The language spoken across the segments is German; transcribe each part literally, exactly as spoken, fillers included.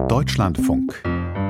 Deutschlandfunk.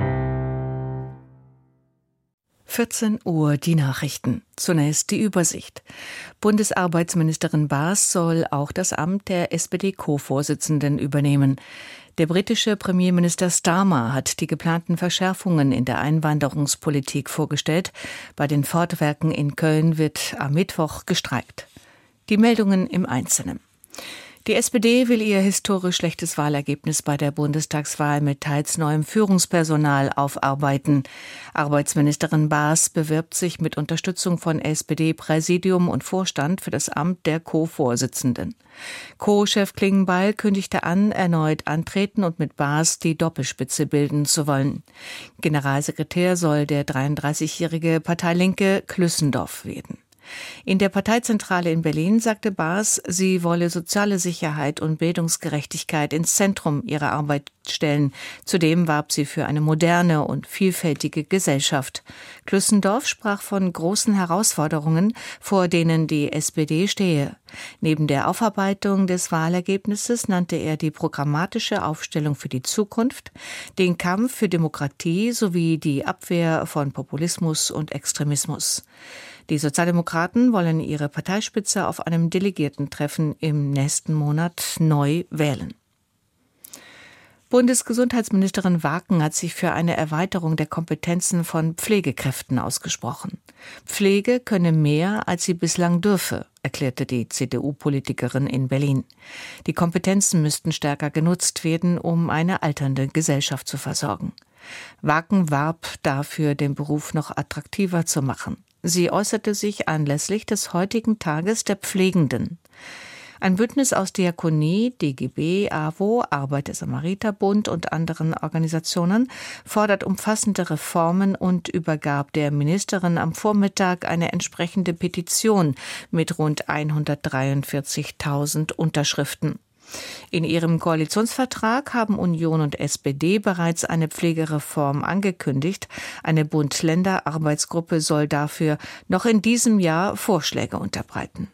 vierzehn Uhr die Nachrichten. Zunächst die Übersicht. Bundesarbeitsministerin Baas soll auch das Amt der S P D-Co-Vorsitzenden übernehmen. Der britische Premierminister Starmer hat die geplanten Verschärfungen in der Einwanderungspolitik vorgestellt. Bei den Fortwerken in Köln wird am Mittwoch gestreikt. Die Meldungen im Einzelnen. Die S P D will ihr historisch schlechtes Wahlergebnis bei der Bundestagswahl mit teils neuem Führungspersonal aufarbeiten. Arbeitsministerin Baas bewirbt sich mit Unterstützung von S P D-Präsidium und Vorstand für das Amt der Co-Vorsitzenden. Co-Chef Klingbeil kündigte an, erneut antreten und mit Baas die Doppelspitze bilden zu wollen. Generalsekretär soll der dreiunddreißigjährige Parteilinke Klüssendorf werden. In der Parteizentrale in Berlin sagte Baas, sie wolle soziale Sicherheit und Bildungsgerechtigkeit ins Zentrum ihrer Arbeit stellen. Zudem warb sie für eine moderne und vielfältige Gesellschaft. Klüssendorf sprach von großen Herausforderungen, vor denen die S P D stehe. Neben der Aufarbeitung des Wahlergebnisses nannte er die programmatische Aufstellung für die Zukunft, den Kampf für Demokratie sowie die Abwehr von Populismus und Extremismus. Die Sozialdemokraten wollen ihre Parteispitze auf einem Delegiertentreffen im nächsten Monat neu wählen. Bundesgesundheitsministerin Waken hat sich für eine Erweiterung der Kompetenzen von Pflegekräften ausgesprochen. Pflege könne mehr, als sie bislang dürfe, erklärte die C D U-Politikerin in Berlin. Die Kompetenzen müssten stärker genutzt werden, um eine alternde Gesellschaft zu versorgen. Waken warb dafür, den Beruf noch attraktiver zu machen. Sie äußerte sich anlässlich des heutigen Tages der Pflegenden. Ein Bündnis aus Diakonie, D G B, A W O, Arbeiter-Samariter-Bund und anderen Organisationen fordert umfassende Reformen und übergab der Ministerin am Vormittag eine entsprechende Petition mit rund hundertdreiundvierzigtausend Unterschriften. In ihrem Koalitionsvertrag haben Union und S P D bereits eine Pflegereform angekündigt. Eine Bund-Länder-Arbeitsgruppe soll dafür noch in diesem Jahr Vorschläge unterbreiten.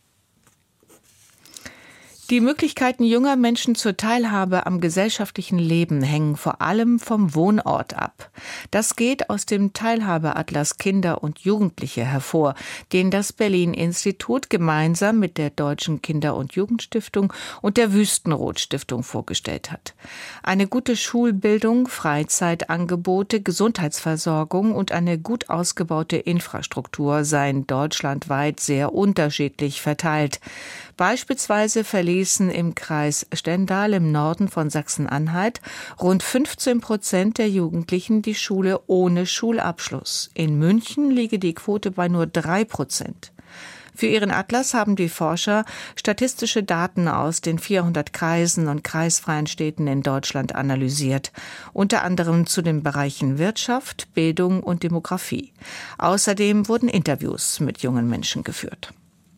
Die Möglichkeiten junger Menschen zur Teilhabe am gesellschaftlichen Leben hängen vor allem vom Wohnort ab. Das geht aus dem Teilhabeatlas Kinder und Jugendliche hervor, den das Berlin-Institut gemeinsam mit der Deutschen Kinder- und Jugendstiftung und der Wüstenrot-Stiftung vorgestellt hat. Eine gute Schulbildung, Freizeitangebote, Gesundheitsversorgung und eine gut ausgebaute Infrastruktur seien deutschlandweit sehr unterschiedlich verteilt. Beispielsweise verließen im Kreis Stendal im Norden von Sachsen-Anhalt rund fünfzehn Prozent der Jugendlichen die Schule ohne Schulabschluss. In München liege die Quote bei nur drei Prozent. Für ihren Atlas haben die Forscher statistische Daten aus den vierhundert Kreisen und kreisfreien Städten in Deutschland analysiert, unter anderem zu den Bereichen Wirtschaft, Bildung und Demografie. Außerdem wurden Interviews mit jungen Menschen geführt.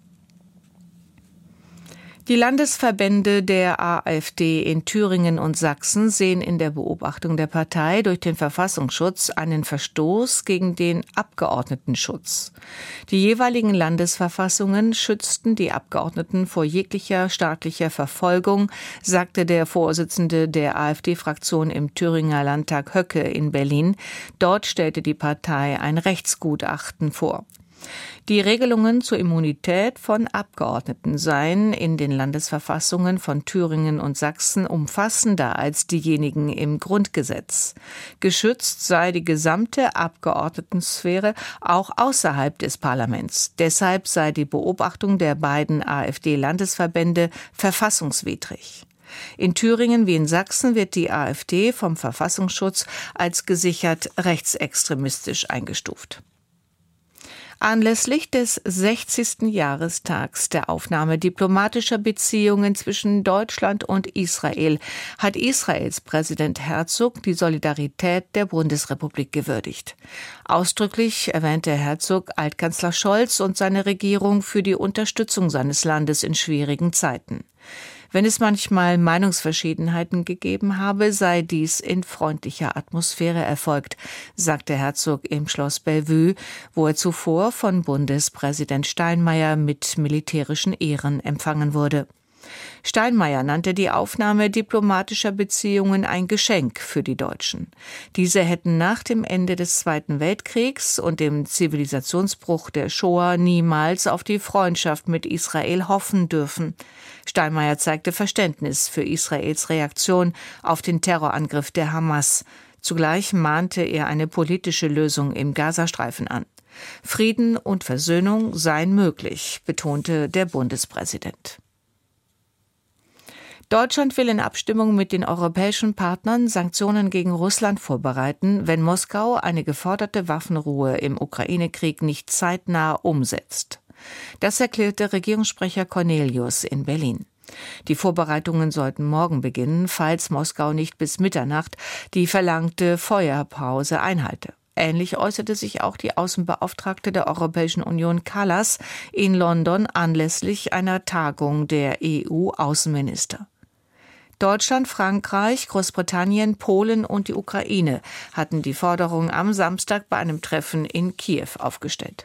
Die Landesverbände der AfD in Thüringen und Sachsen sehen in der Beobachtung der Partei durch den Verfassungsschutz einen Verstoß gegen den Abgeordnetenschutz. Die jeweiligen Landesverfassungen schützten die Abgeordneten vor jeglicher staatlicher Verfolgung, sagte der Vorsitzende der AfD-Fraktion im Thüringer Landtag Höcke in Berlin. Dort stellte die Partei ein Rechtsgutachten vor. Die Regelungen zur Immunität von Abgeordneten seien in den Landesverfassungen von Thüringen und Sachsen umfassender als diejenigen im Grundgesetz. Geschützt sei die gesamte Abgeordnetensphäre auch außerhalb des Parlaments. Deshalb sei die Beobachtung der beiden AfD-Landesverbände verfassungswidrig. In Thüringen wie in Sachsen wird die AfD vom Verfassungsschutz als gesichert rechtsextremistisch eingestuft. Anlässlich des sechzigsten Jahrestags der Aufnahme diplomatischer Beziehungen zwischen Deutschland und Israel hat Israels Präsident Herzog die Solidarität der Bundesrepublik gewürdigt. Ausdrücklich erwähnte Herzog Altkanzler Scholz und seine Regierung für die Unterstützung seines Landes in schwierigen Zeiten. Wenn es manchmal Meinungsverschiedenheiten gegeben habe, sei dies in freundlicher Atmosphäre erfolgt, sagte Herzog im Schloss Bellevue, wo er zuvor von Bundespräsident Steinmeier mit militärischen Ehren empfangen wurde. Steinmeier nannte die Aufnahme diplomatischer Beziehungen ein Geschenk für die Deutschen. Diese hätten nach dem Ende des Zweiten Weltkriegs und dem Zivilisationsbruch der Shoah niemals auf die Freundschaft mit Israel hoffen dürfen. Steinmeier zeigte Verständnis für Israels Reaktion auf den Terrorangriff der Hamas. Zugleich mahnte er eine politische Lösung im Gazastreifen an. Frieden und Versöhnung seien möglich, betonte der Bundespräsident. Deutschland will in Abstimmung mit den europäischen Partnern Sanktionen gegen Russland vorbereiten, wenn Moskau eine geforderte Waffenruhe im Ukraine-Krieg nicht zeitnah umsetzt. Das erklärte Regierungssprecher Cornelius in Berlin. Die Vorbereitungen sollten morgen beginnen, falls Moskau nicht bis Mitternacht die verlangte Feuerpause einhalte. Ähnlich äußerte sich auch die Außenbeauftragte der Europäischen Union Kallas in London anlässlich einer Tagung der E U-Außenminister. Deutschland, Frankreich, Großbritannien, Polen und die Ukraine hatten die Forderung am Samstag bei einem Treffen in Kiew aufgestellt.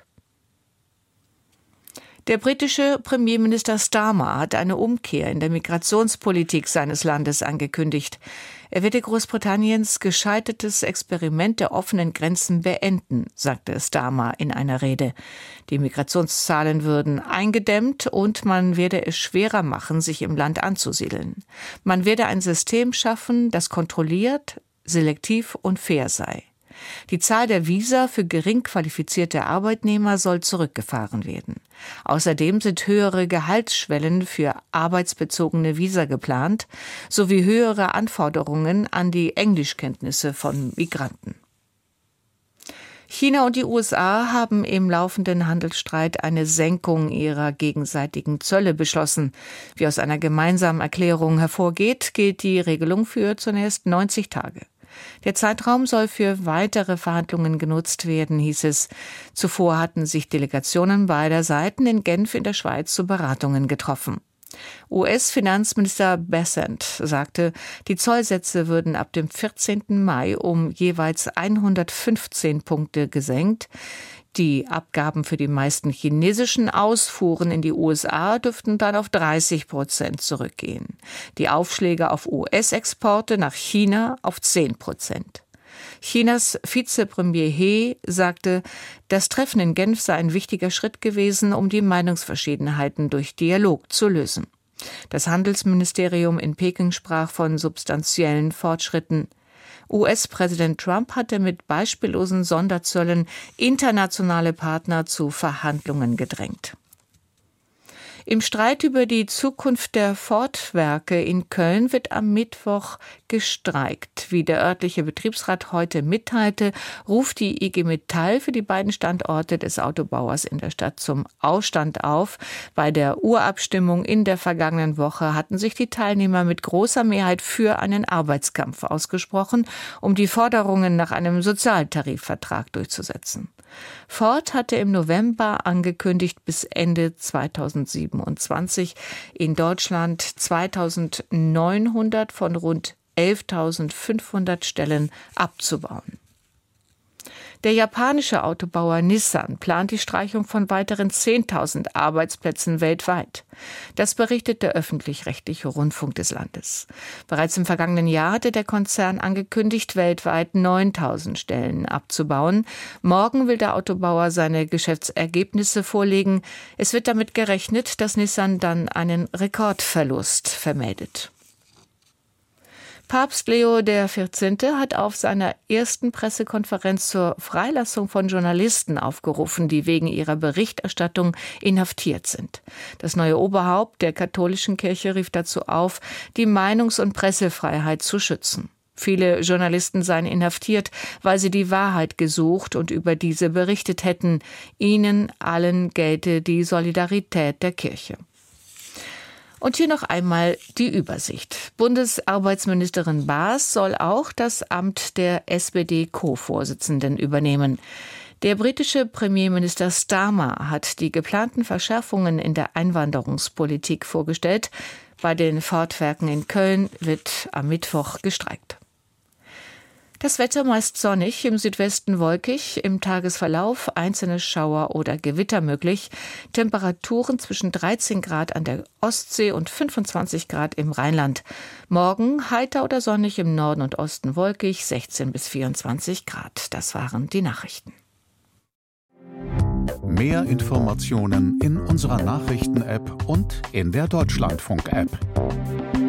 Der britische Premierminister Starmer hat eine Umkehr in der Migrationspolitik seines Landes angekündigt. Er werde Großbritanniens gescheitertes Experiment der offenen Grenzen beenden, sagte Starmer in einer Rede. Die Migrationszahlen würden eingedämmt und man werde es schwerer machen, sich im Land anzusiedeln. Man werde ein System schaffen, das kontrolliert, selektiv und fair sei. Die Zahl der Visa für gering qualifizierte Arbeitnehmer soll zurückgefahren werden. Außerdem sind höhere Gehaltsschwellen für arbeitsbezogene Visa geplant, sowie höhere Anforderungen an die Englischkenntnisse von Migranten. China und die U S A haben im laufenden Handelsstreit eine Senkung ihrer gegenseitigen Zölle beschlossen. Wie aus einer gemeinsamen Erklärung hervorgeht, gilt die Regelung für zunächst neunzig Tage. Der Zeitraum soll für weitere Verhandlungen genutzt werden, hieß es. Zuvor hatten sich Delegationen beider Seiten in Genf in der Schweiz zu Beratungen getroffen. U S-Finanzminister Bessent sagte, die Zollsätze würden ab dem vierzehnten Mai um jeweils hundertfünfzehn Punkte gesenkt. Die Abgaben für die meisten chinesischen Ausfuhren in die U S A dürften dann auf dreißig Prozent zurückgehen. Die Aufschläge auf U S-Exporte nach China auf zehn Prozent. Chinas Vizepremier He sagte, das Treffen in Genf sei ein wichtiger Schritt gewesen, um die Meinungsverschiedenheiten durch Dialog zu lösen. Das Handelsministerium in Peking sprach von substanziellen Fortschritten. U S-Präsident Trump hatte mit beispiellosen Sonderzöllen internationale Partner zu Verhandlungen gedrängt. Im Streit über die Zukunft der Ford-Werke in Köln wird am Mittwoch gestreikt. Wie der örtliche Betriebsrat heute mitteilte, ruft die I G Metall für die beiden Standorte des Autobauers in der Stadt zum Ausstand auf. Bei der Urabstimmung in der vergangenen Woche hatten sich die Teilnehmer mit großer Mehrheit für einen Arbeitskampf ausgesprochen, um die Forderungen nach einem Sozialtarifvertrag durchzusetzen. Ford hatte im November angekündigt, bis Ende zweitausendsiebenundzwanzig in Deutschland zweitausendneunhundert von rund elftausendfünfhundert Stellen abzubauen. Der japanische Autobauer Nissan plant die Streichung von weiteren zehntausend Arbeitsplätzen weltweit. Das berichtet der öffentlich-rechtliche Rundfunk des Landes. Bereits im vergangenen Jahr hatte der Konzern angekündigt, weltweit neuntausend Stellen abzubauen. Morgen will der Autobauer seine Geschäftsergebnisse vorlegen. Es wird damit gerechnet, dass Nissan dann einen Rekordverlust vermeldet. Papst Leo der Vierzehnte hat auf seiner ersten Pressekonferenz zur Freilassung von Journalisten aufgerufen, die wegen ihrer Berichterstattung inhaftiert sind. Das neue Oberhaupt der katholischen Kirche rief dazu auf, die Meinungs- und Pressefreiheit zu schützen. Viele Journalisten seien inhaftiert, weil sie die Wahrheit gesucht und über diese berichtet hätten. Ihnen allen gelte die Solidarität der Kirche. Und hier noch einmal die Übersicht. Bundesarbeitsministerin Baas soll auch das Amt der S P D-Co-Vorsitzenden übernehmen. Der britische Premierminister Starmer hat die geplanten Verschärfungen in der Einwanderungspolitik vorgestellt. Bei den Ford-Werken in Köln wird am Mittwoch gestreikt. Das Wetter meist sonnig, im Südwesten wolkig, im Tagesverlauf einzelne Schauer oder Gewitter möglich. Temperaturen zwischen dreizehn Grad an der Ostsee und fünfundzwanzig Grad im Rheinland. Morgen heiter oder sonnig, im Norden und Osten wolkig, sechzehn bis vierundzwanzig Grad. Das waren die Nachrichten. Mehr Informationen in unserer Nachrichten-App und in der Deutschlandfunk-App.